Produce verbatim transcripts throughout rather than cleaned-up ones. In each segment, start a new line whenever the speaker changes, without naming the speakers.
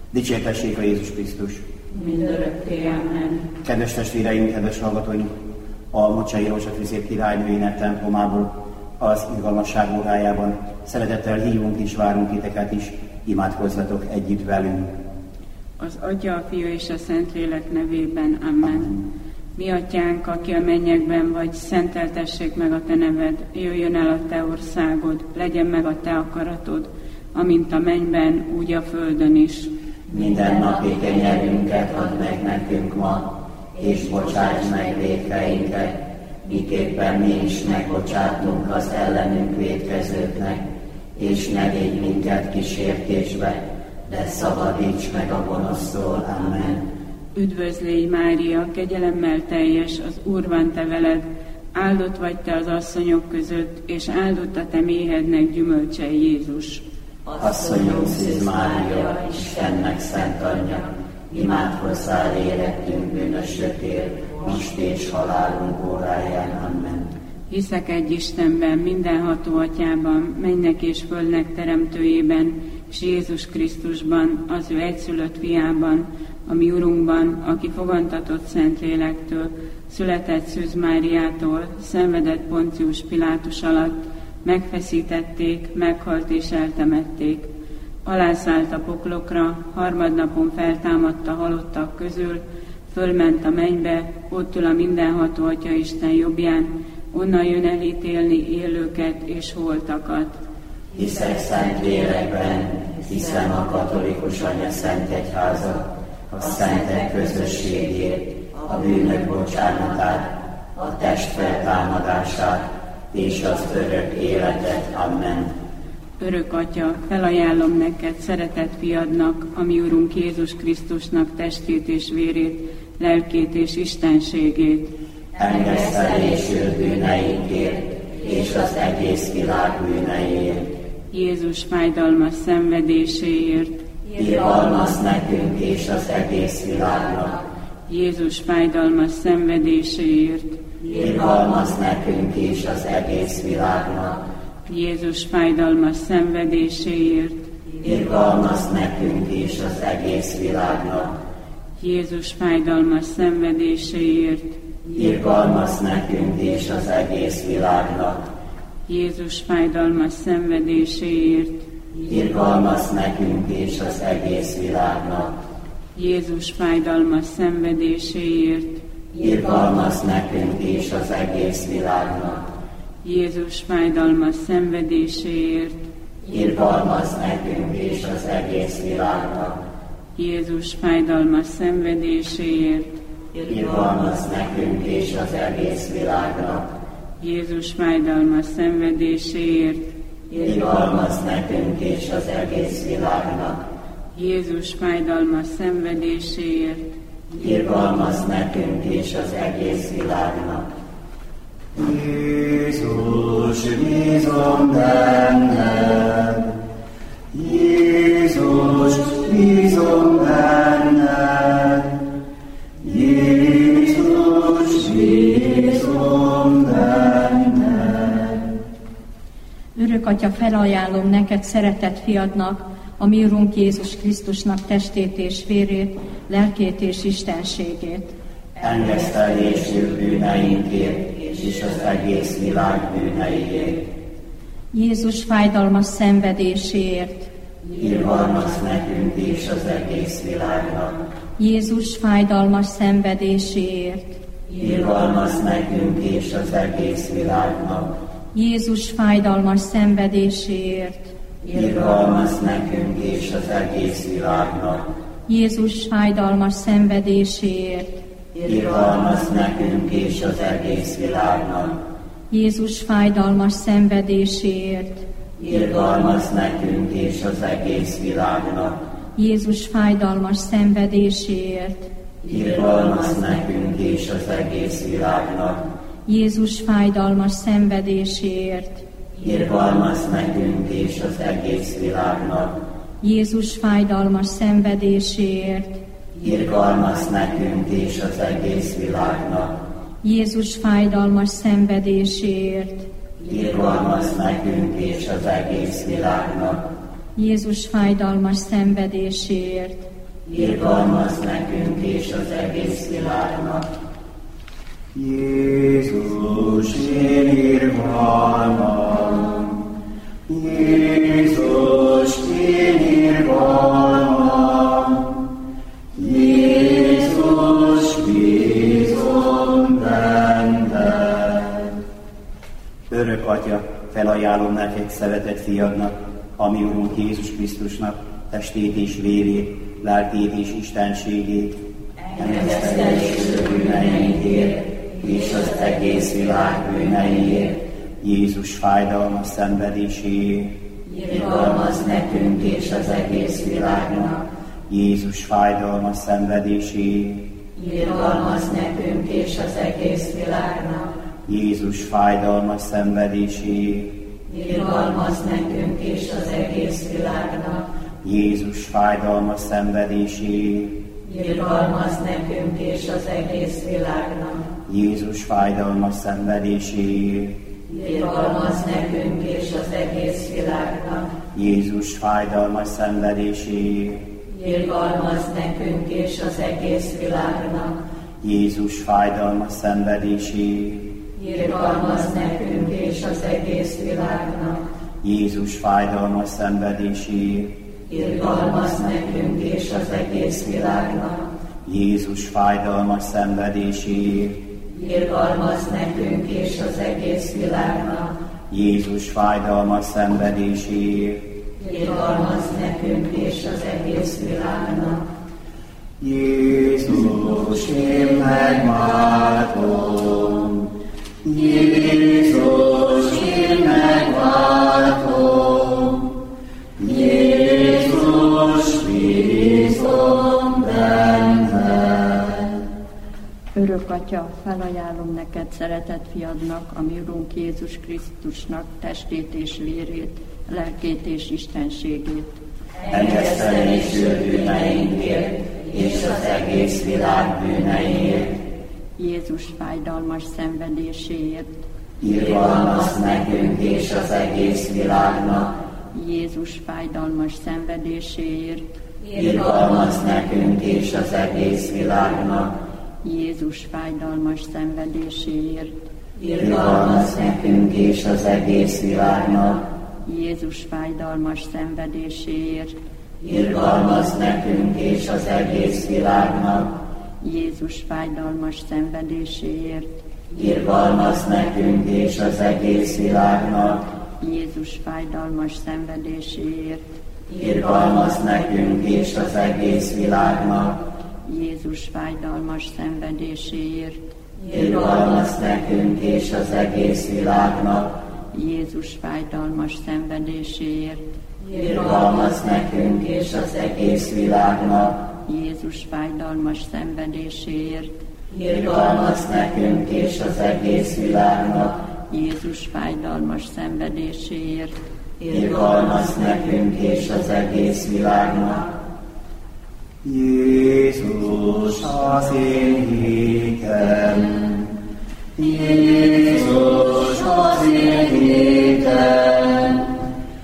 Dicsértessék a Jézus Krisztus!
Mindörökké, amen.
Kedves testvéreim, kedves hallgatóink! A Mocsai József szép királynőinek templomából, az irgalmasság órájában szeretettel hívunk és várunk titeket is, imádkozzatok együtt velünk.
Az Atya, a Fiú és a Szentlélek nevében, amen. amen. Mi atyánk, aki a mennyekben vagy, szenteltessék meg a te neved, jöjjön el a te országod, legyen meg a te akaratod, amint a mennyben, úgy a földön is.
Minden napi kenyerünket add meg nekünk ma, és bocsáss meg vétkeinket, miképpen mi is megbocsátunk az ellenünk vétkezőknek, és ne védj minket kísértésbe, de szabadíts meg a gonosztól. Amen.
Üdvözlégy Mária, kegyelemmel teljes, az Úr van te veled, áldott vagy te az asszonyok között, és áldott a te méhednek gyümölcse Jézus.
Asszonyunk Szűz Mária, Istennek szent anyja, imádkozzál érettünk bűnösökért, most és halálunk óráján. Amen.
Hiszek egy Istenben, mindenható Atyában, mennynek és földnek teremtőjében, és Jézus Krisztusban, az ő egyszülött fiában, a mi Urunkban, aki fogantatott Szentlélektől, született Szűz Máriától, szenvedett Poncius Pilátus alatt, megfeszítették, meghalt és eltemették. Alászállt a poklokra, harmadnapon feltámadt a halottak közül, fölment a mennybe, ott ül a mindenható Atya Isten jobbján, onnan jön elítélni élőket és holtakat.
Hiszek szent lélekben, hiszem a katolikus anya szent egyházat, a szentek közösségét, a bűnök bocsánatát, a test feltámadását és az örök életet. Amen.
Örök Atya, felajánlom neked szeretett fiadnak, a mi Urunk Jézus Krisztusnak testét és vérét, lelkét és istenségét.
Engesztelésül bűneinkért és az egész világ bűneiért.
Jézus fájdalmas szenvedéséért.
Irgalmazz nekünk és az egész világnak.
Jézus fájdalmas szenvedéséért.
Irgalmazz nekünk és az egész világnak.
Jézus fájdalmas szenvedéséért.
Irgalmazz nekünk és az egész világnak.
Jézus fájdalmas szenvedéséért.
Irgalmazz nekünk és az egész világnak.
Jézus fájdalmas szenvedéséért.
Irgalmazz nekünk és az egész világnak.
Jézus fájdalmas szenvedéséért.
Irgalmazz nekünk és az egész világnak.
Jézus fájdalmas szenvedéséért.
Irgalmazz nekünk és az egész világnak.
Jézus fájdalmas szenvedéséért.
Irgalmazz nekünk és az egész világnak.
Jézus fájdalmas szenvedéséért.
Irgalmazz nekünk és az egész világnak.
Jézus fájdalmas szenvedéséért.
Irgalmazz nekünk és az egész világnak.
Jézus, bízom benned! Jézus, bízom benned! Jézus, bízom benned!
Örök Atya, felajánlom neked szeretett fiadnak, a mi Urunk Jézus Krisztusnak testét és vérét, lelkét és istenségét.
Engesztelésül bűneinkért és az egész világ bűneiért.
Jézus fájdalmas szenvedéséért.
Irgalmazz nekünk és az egész világnak.
Jézus fájdalmas szenvedéséért.
Irgalmazz nekünk és az egész világnak.
Jézus fájdalmas szenvedéséért.
Irgalmazz nekünk és az egész világnak.
Jézus fájdalmas szenvedéséért.
Irgalmazz nekünk és az egész világnak.
Jézus fájdalmas szenvedéséért.
Irgalmazz nekünk és az egész világnak.
Jézus fájdalmas szenvedéséért.
Irgalmazz nekünk és az egész világnak.
Jézus fájdalmas szenvedéséért.
Irgalmazz nekünk és az egész világnak.
Jézus fájdalmas szenvedéséért.
Irgalmazz nekünk és az egész világnak.
Jézus fájdalmas szenvedéséért.
Irgalmazz nekünk és az egész világnak.
Jézus fájdalmas szenvedéséért.
irgalmazz nekünk és az egész világnak.
Jézus, én irgalmam, Jézus, én irgalmam, Jézus, bízom benned. Örök Atya, felajánlom neked szeretett fiadnak, a mi Urunk Jézus Krisztusnak testét és vérét, lelkét és istenségét,
engesztelésű bűneinkért és az egész világ bűneiért,
Jézus fájdalmas szenvedéséért,
irgalmazz nekünk és az egész világnak.
Jézus fájdalmas szenvedéséért,
Irgalmazz nekünk és az egész világnak.
Jézus fájdalmas szenvedéséért,
Irgalmazz nekünk és az egész világnak.
Jézus fájdalmas szenvedéséért,
Irgalmazz nekünk és az egész világnak.
Jézus fájdalmas szenvedéséért,
Irgalmazz nekünk és az egész világnak.
Jézus fájdalmas szenvedéséért,
Irgalmazz nekünk és az egész világnak.
Jézus fájdalmas szenvedéséért,
Irgalmazz nekünk és az egész világnak.
Jézus fájdalmas szenvedéséért,
Irgalmazz nekünk és az egész világnak.
Jézus fájdalmas szenvedéséért,
Irgalmazz nekünk és az egész világnak.
Jézus fájdalmas szenvedéséért,
Irgalmazz nekünk és az egész világnak.
Jézus, én megváltom, Jézus, én megváltom, Jézus, bízom benned.
Örök Atya, felajánlom neked szeretett fiadnak, a mi Urunk Jézus Krisztusnak testét és vérét, lelkét és istenségét.
Engesztelésű bűneinkért és az egész világ bűneiért,
Jézus fájdalmas szenvedéséért,
irgalmazz nekünk és az egész világnak.
Jézus fájdalmas szenvedéséért,
Irgalmazz nekünk és az egész világnak.
Jézus fájdalmas szenvedéséért,
Irgalmazz nekünk és az egész világnak.
Jézus fájdalmas szenvedéséért,
Irgalmazz nekünk és az egész világnak.
Jézus fájdalmas szenvedéséért,
Irgalmazz nekünk és az egész világnak.
Jézus fájdalmas szenvedéséért,
Irgalmazz nekünk és az egész világnak.
Jézus fájdalmas szenvedéséért,
Irgalmazz nekünk és az egész világnak.
Jézus fájdalmas szenvedéséért,
Irgalmazz nekünk és az egész világnak.
Jézus fájdalmas szenvedéséért,
Irgalmazz nekünk és az egész világnak.
Jézus fájdalmas szenvedéséért,
Irgalmazz nekünk és az egész világnak.
Jézus, az én hitem, Jézus, az én hitem,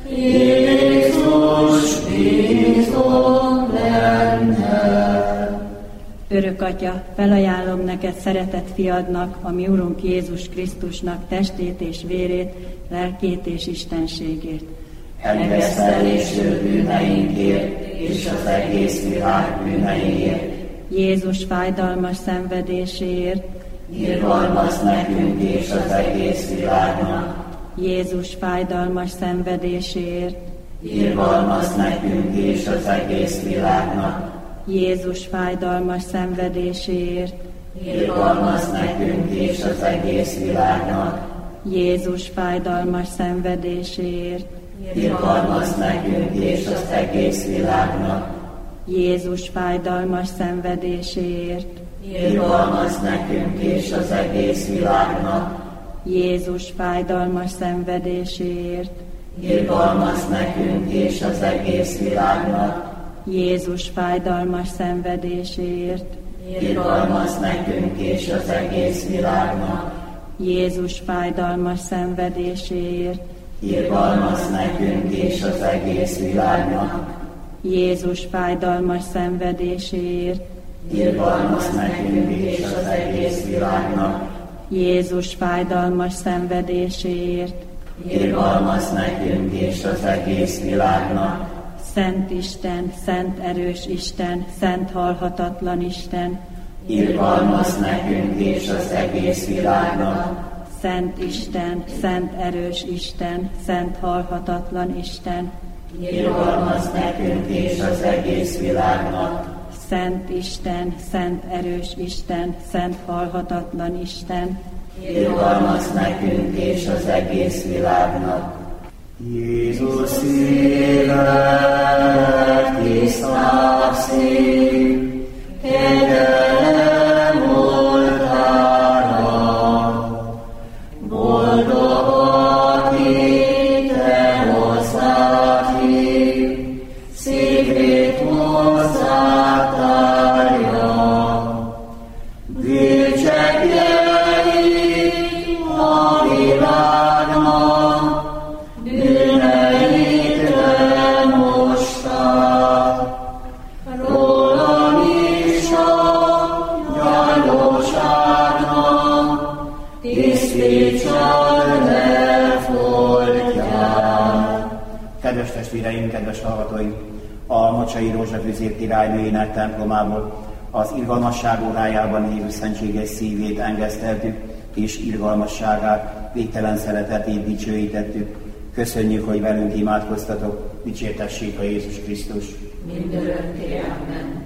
Jézus, bízom benned.
Örök Atya, felajánlom neked szeretett fiadnak, a mi Urunk Jézus Krisztusnak testét és vérét, lelkét és istenségét.
Engesztelésű bűneinkért és az egész világ bűneiért,
Jézus fájdalmas szenvedéséért,
irgalmazz nekünk és az egész világnak.
Jézus fájdalmas szenvedéséért,
Irgalmazz nekünk és az egész világnak.
Jézus fájdalmas szenvedéséért,
Irgalmazz nekünk és az egész világnak.
Jézus fájdalmas szenvedéséért,
Irgalmazz nekünk és az egész világnak.
Jézus fájdalmas szenvedéséért,
Irgalmazz nekünk és az egész világnak.
Jézus fájdalmas szenvedéséért,
Irgalmazz nekünk és az egész világnak.
Jézus fájdalmas szenvedéséért,
Irgalmazz nekünk és az egész világnak.
Jézus fájdalmas szenvedéséért,
Irgalmazz nekünk és az egész világnak.
Jézus fájdalmas szenvedéséért,
irgalmaz nekünk és az egész világnak,
Jézus fájdalmas szenvedéséért,
irgalmaz nekünk és az egész világnak,
Szent Isten, Szent erős Isten, Szent halhatatlan Isten,
irgalmaz nekünk és az egész világnak,
Szent Isten, Szent erős Isten, Szent halhatatlan Isten,
irgalmaz nekünk és az egész világnak,
Szent Isten, Szent erős Isten, Szent halhatatlan Isten,
irgalmaz nekünk és az egész világnak.
Jézus élet, tiszta szív, kegyelem oltára, boldog, aki te hozzád hív, szívét hozzád tárja. Bűncsegjelj a világnak, bűneitre mostad, rólam is a gyarlóságnak, tisztítsad le foltját. Kedves testvéreim, kedves hallgatóim! A Mocsai Rózsafűzér királynőjének templomából az irgalmasság órájában Jézus szentséges szívét engeszteltük, és irgalmasságát, végtelen szeretetét dicsőítettük. Köszönjük, hogy velünk imádkoztatok, dicsértessék a Jézus Krisztus.
Mindörökké, amen.